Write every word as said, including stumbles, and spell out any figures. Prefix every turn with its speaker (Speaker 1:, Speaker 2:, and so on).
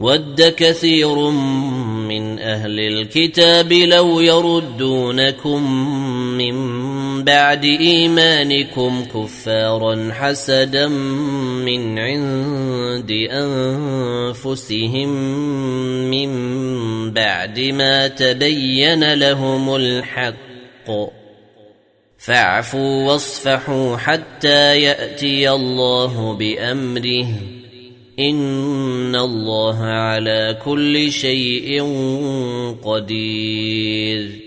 Speaker 1: ود كثير من أهل الكتاب لو يردونكم من بعد إيمانكم كفارا حسدا من عند أنفسهم من بعد ما تبين لهم الحق فاعفوا واصفحوا حتى يأتي الله بأمره إن الله على كل شيء قدير.